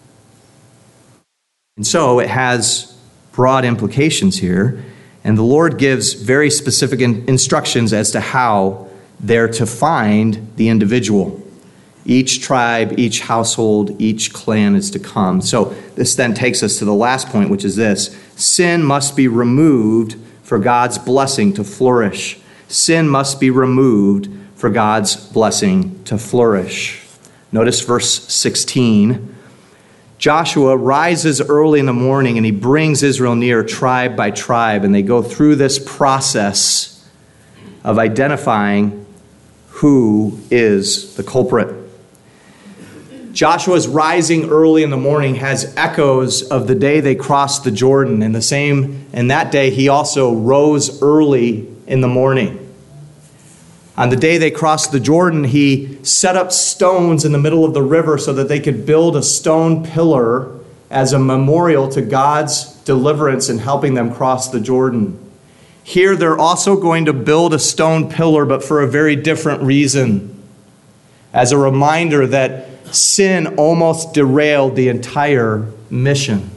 And so it has broad implications here, and the Lord gives very specific instructions as to how they're to find the individual. Each tribe, each household, each clan is to come. So this then takes us to the last point, which is this. Sin must be removed for God's blessing to flourish. Sin must be removed for God's blessing to flourish. Notice verse 16. Joshua rises early in the morning and he brings Israel near tribe by tribe, and they go through this process of identifying who is the culprit. Joshua's rising early in the morning has echoes of the day they crossed the Jordan, and that day he also rose early in the morning. On the day they crossed the Jordan, he set up stones in the middle of the river so that they could build a stone pillar as a memorial to God's deliverance in helping them cross the Jordan. Here, they're also going to build a stone pillar, but for a very different reason. As a reminder that sin almost derailed the entire mission.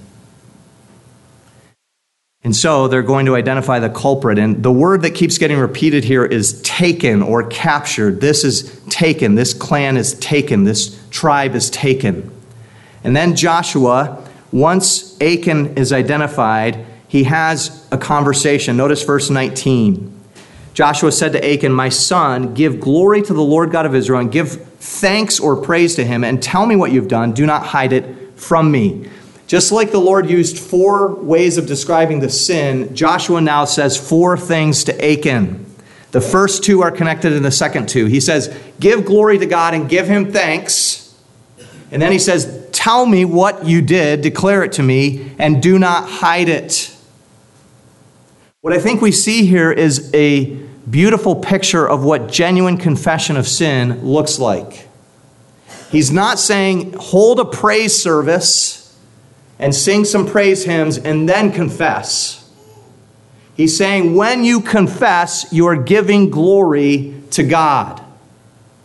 And so they're going to identify the culprit. And the word that keeps getting repeated here is taken or captured. This is taken. This clan is taken. This tribe is taken. And then Joshua, once Achan is identified, he has a conversation. Notice verse 19. Joshua said to Achan, my son, give glory to the Lord God of Israel and give thanks or praise to him and tell me what you've done. Do not hide it from me. Just like the Lord used 4 ways of describing the sin, Joshua now says 4 things to Achan. The first 2 are connected in the second 2. He says, give glory to God and give him thanks. And then he says, tell me what you did, declare it to me, and do not hide it. What I think we see here is a beautiful picture of what genuine confession of sin looks like. He's not saying, hold a praise service and sing some praise hymns and then confess. He's saying when you confess, you are giving glory to God.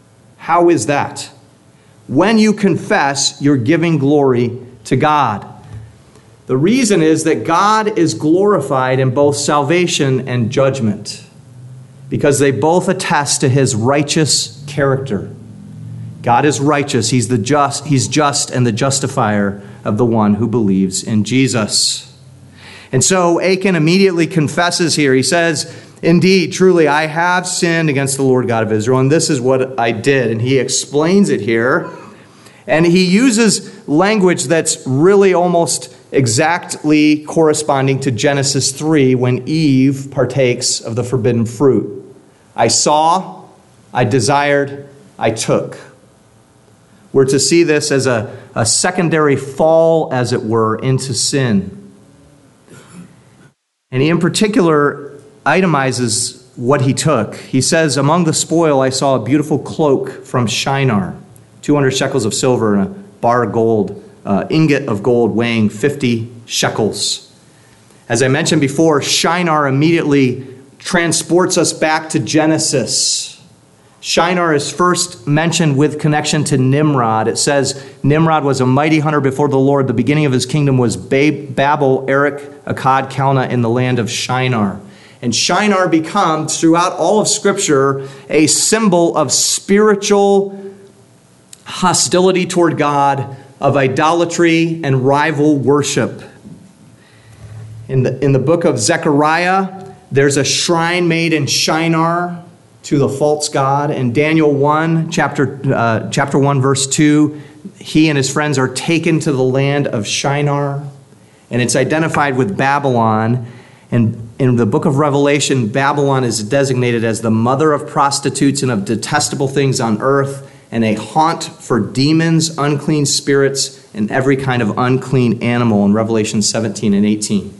How is that? When you confess, you're giving glory to God. The reason is that God is glorified in both salvation and judgment, because they both attest to his righteous character. God is righteous. He's just and the justifier of the one who believes in Jesus. And so Achan immediately confesses here. He says, indeed, truly, I have sinned against the Lord God of Israel, and this is what I did. And he explains it here. And he uses language that's really almost exactly corresponding to Genesis 3 when Eve partakes of the forbidden fruit. I saw, I desired, I took. We're to see this as a secondary fall, as it were, into sin. And he in particular itemizes what he took. He says, among the spoil I saw a beautiful cloak from Shinar, 200 shekels of silver and a bar of gold, ingot of gold weighing 50 shekels. As I mentioned before, Shinar immediately transports us back to Genesis. Shinar is first mentioned with connection to Nimrod. It says Nimrod was a mighty hunter before the Lord. The beginning of his kingdom was Babel, Erech, Akkad, Calneh in the land of Shinar. And Shinar becomes, throughout all of Scripture, a symbol of spiritual hostility toward God, of idolatry and rival worship. In the book of Zechariah, there's a shrine made in Shinar to the false god. In Daniel 1, chapter 1, verse 2, he and his friends are taken to the land of Shinar, and it's identified with Babylon. And in the book of Revelation, Babylon is designated as the mother of prostitutes and of detestable things on earth, and a haunt for demons, unclean spirits, and every kind of unclean animal in Revelation 17 and 18.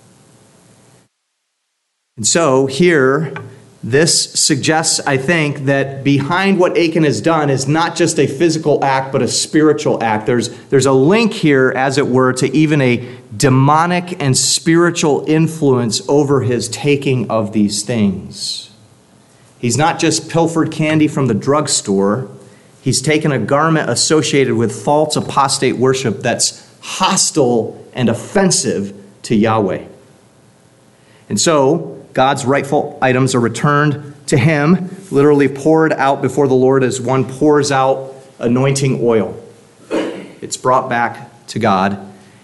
And so here, this suggests, I think, that behind what Achan has done is not just a physical act, but a spiritual act. There's a link here, as it were, to even a demonic and spiritual influence over his taking of these things. He's not just pilfered candy from the drugstore. He's taken a garment associated with false apostate worship that's hostile and offensive to Yahweh. And so God's rightful items are returned to him, literally poured out before the Lord as one pours out anointing oil. It's brought back to God.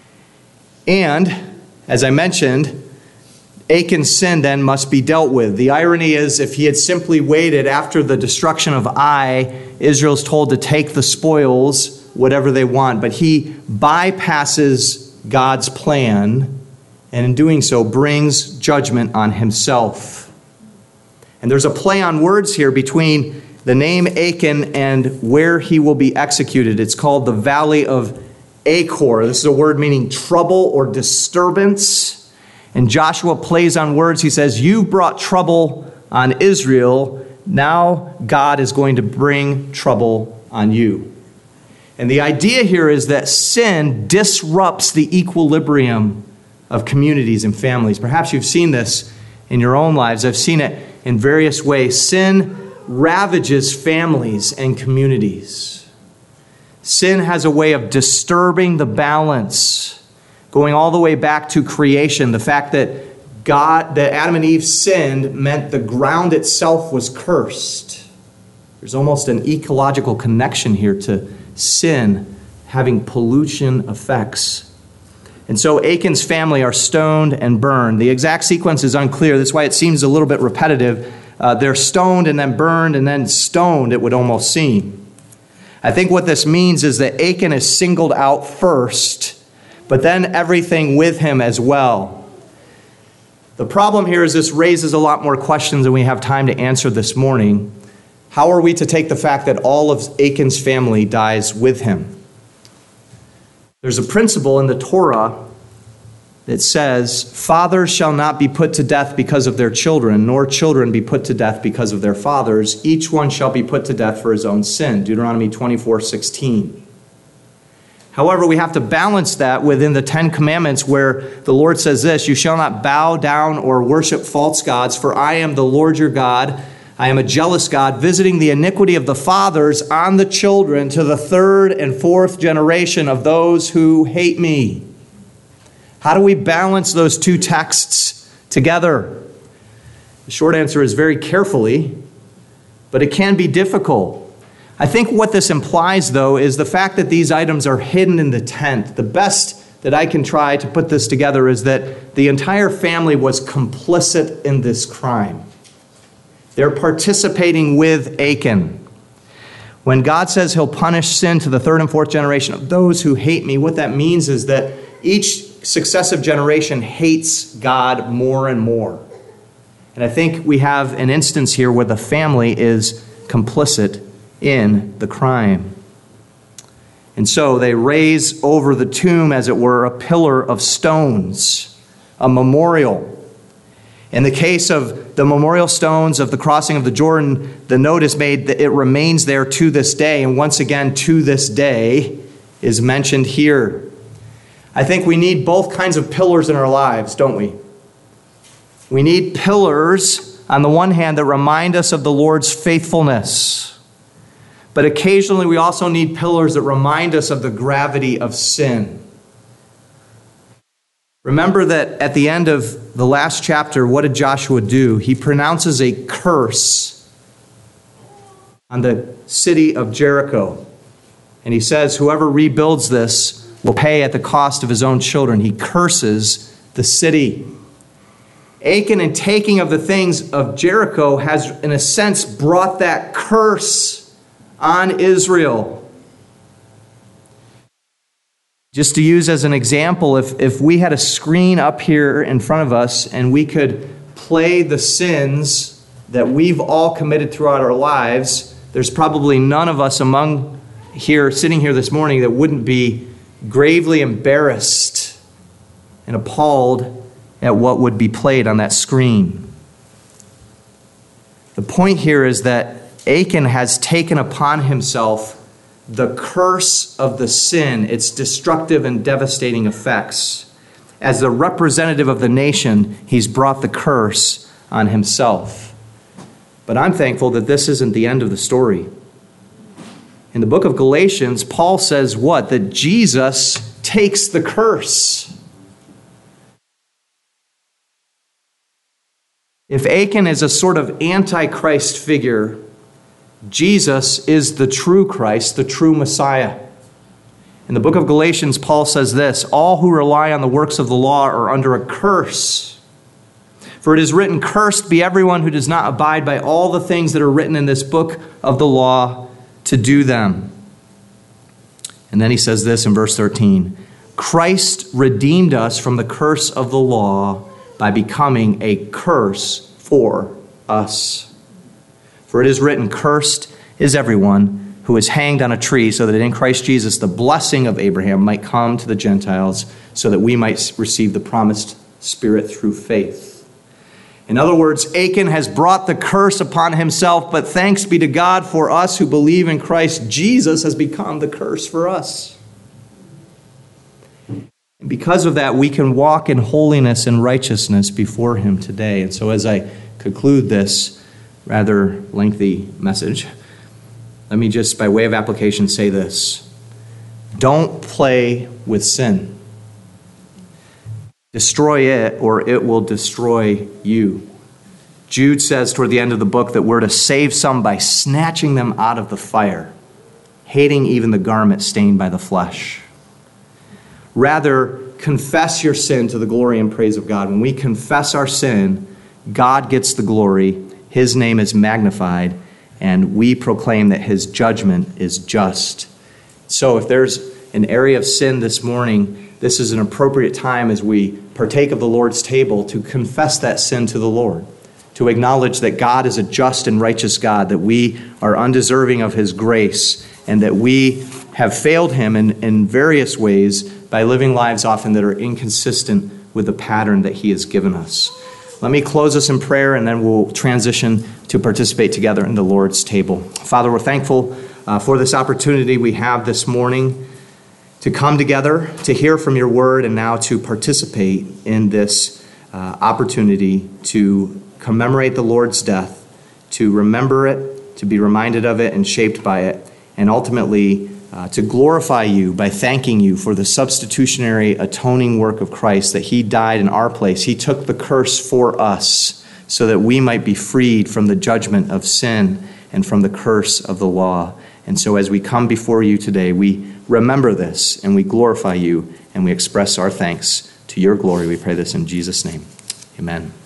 And, as I mentioned, Achan's sin then must be dealt with. The irony is, if he had simply waited after the destruction of Ai, Israel's told to take the spoils, whatever they want, but he bypasses God's plan, and in doing so brings judgment on himself. And there's a play on words here between the name Achan and where he will be executed. It's called the Valley of Achor. This is a word meaning trouble or disturbance. And Joshua plays on words. He says, you brought trouble on Israel. Now God is going to bring trouble on you. And the idea here is that sin disrupts the equilibrium of communities and families. Perhaps you've seen this in your own lives. I've seen it in various ways. Sin ravages families and communities. Sin has a way of disturbing the balance, going all the way back to creation. The fact that Adam and Eve sinned meant the ground itself was cursed. There's almost an ecological connection here to sin having pollution effects. And so Achan's family are stoned and burned. The exact sequence is unclear. That's why it seems a little bit repetitive. They're stoned and then burned and then stoned, it would almost seem. I think what this means is that Achan is singled out first, but then everything with him as well. The problem here is this raises a lot more questions than we have time to answer this morning. How are we to take the fact that all of Achan's family dies with him? There's a principle in the Torah that says, fathers shall not be put to death because of their children, nor children be put to death because of their fathers. Each one shall be put to death for his own sin. Deuteronomy 24:16. However, we have to balance that within the Ten Commandments where the Lord says this, you shall not bow down or worship false gods, for I am the Lord your God. I am a jealous God, visiting the iniquity of the fathers on the children to the third and fourth generation of those who hate me. How do we balance those two texts together? The short answer is very carefully, but it can be difficult. I think what this implies, though, is the fact that these items are hidden in the tent. The best that I can try to put this together is that the entire family was complicit in this crime. They're participating with Achan. When God says he'll punish sin to the third and fourth generation of those who hate me, what that means is that each successive generation hates God more and more. And I think we have an instance here where the family is complicit in the crime. And so they raise over the tomb, as it were, a pillar of stones, a memorial. In the case of the memorial stones of the crossing of the Jordan, the note is made that it remains there to this day, and once again, to this day is mentioned here. I think we need both kinds of pillars in our lives, don't we? We need pillars, on the one hand, that remind us of the Lord's faithfulness. But occasionally we also need pillars that remind us of the gravity of sin. Remember that at the end of the last chapter, what did Joshua do? He pronounces a curse on the city of Jericho. And he says, whoever rebuilds this will pay at the cost of his own children. He curses the city. Achan, in taking of the things of Jericho, has, in a sense, brought that curse on Israel. Just to use as an example, if we had a screen up here in front of us and we could play the sins that we've all committed throughout our lives, there's probably none of us among here, sitting here this morning, that wouldn't be gravely embarrassed and appalled at what would be played on that screen. The point here is that Achan has taken upon himself the curse of the sin, its destructive and devastating effects. As the representative of the nation, he's brought the curse on himself. But I'm thankful that this isn't the end of the story. In the book of Galatians, Paul says what? That Jesus takes the curse. If Achan is a sort of antichrist figure, Jesus is the true Christ, the true Messiah. In the book of Galatians, Paul says this, all who rely on the works of the law are under a curse. For it is written, cursed be everyone who does not abide by all the things that are written in this book of the law to do them. And then he says this in verse 13, Christ redeemed us from the curse of the law by becoming a curse for us. For it is written, cursed is everyone who is hanged on a tree, so that in Christ Jesus the blessing of Abraham might come to the Gentiles, so that we might receive the promised Spirit through faith. In other words, Achan has brought the curse upon himself, but thanks be to God for us who believe in Christ, Jesus has become the curse for us. And because of that, we can walk in holiness and righteousness before him today. And so as I conclude this rather lengthy message, let me just, by way of application, say this. Don't play with sin. Destroy it, or it will destroy you. Jude says toward the end of the book that we're to save some by snatching them out of the fire, hating even the garment stained by the flesh. Rather, confess your sin to the glory and praise of God. When we confess our sin, God gets the glory, his name is magnified, and we proclaim that his judgment is just. So if there's an area of sin this morning, this is an appropriate time as we partake of the Lord's table to confess that sin to the Lord, to acknowledge that God is a just and righteous God, that we are undeserving of his grace, and that we have failed him in various ways by living lives often that are inconsistent with the pattern that he has given us. Let me close us in prayer, and then we'll transition to participate together in the Lord's table. Father, we're thankful for this opportunity we have this morning to come together, to hear from your word, and now to participate in this opportunity to commemorate the Lord's death, to remember it, to be reminded of it and shaped by it, and ultimately to glorify you by thanking you for the substitutionary atoning work of Christ, that he died in our place. He took the curse for us so that we might be freed from the judgment of sin and from the curse of the law. And so as we come before you today, we remember this and we glorify you and we express our thanks to your glory. We pray this in Jesus' name. Amen.